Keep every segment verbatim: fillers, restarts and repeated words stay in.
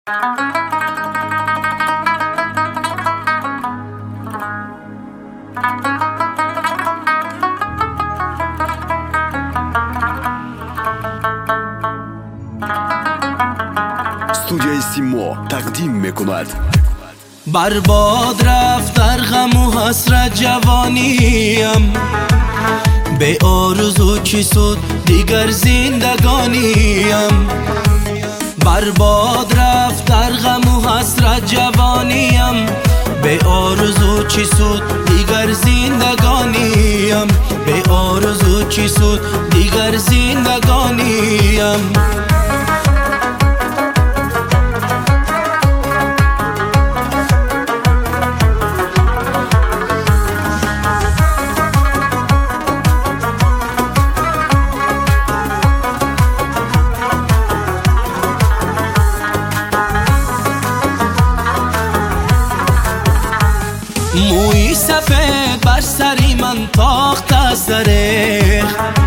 студияи Симо тақдим мекунад. برباد رفت در غم و حسرت جوانیم، به آرزو چی سود دیگر زندگانیم. برباد رفت در غم و حسرت جوانیم، به آرزو چی سود دیگر زندگانیم. به آرزو چی سود دیگر زندگانیم. موی سفید بر سری من تاخت از درخ،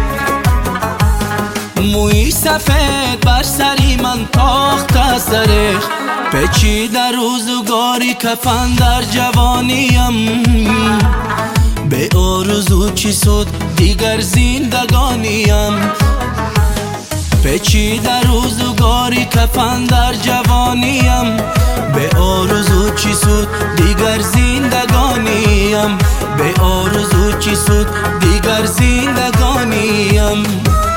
موی سفید بر سری من تاخت از درخ. پیچیده روزگاری کفن در جوانیم، به آرزو چی سود دیگر زندگانیم. پیچیده روزگاری کفن در جوانیم، به آرزو چی سود دیگر زندگانیم. به آرزو چی سود دیگر زندگانیم.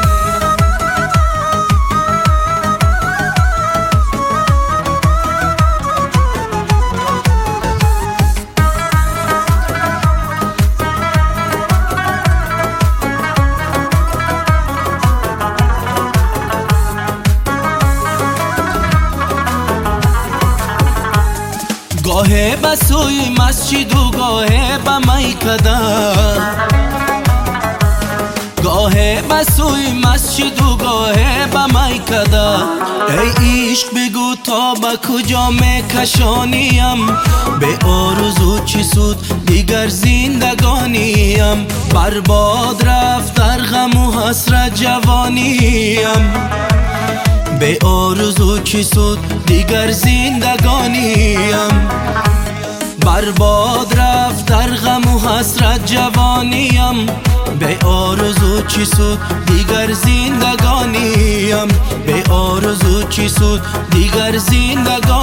گاهی به سوی مسجد و گاهی به میکده، گاهی به سوی مسجد و گاهی به میکده. ای عشق بگو تا به کجا میکشانیم، به آرزو چی سود دیگر زندگانیم. برباد رفت در غم و حسرت جوانیم، به آرزو چی سود دیگر زندگانیم. برباد رفت در غم و حسرت جوانیم، به آرزو چی سود دیگر زندگانیم. به آرزو چی سود دیگر زندگانیم.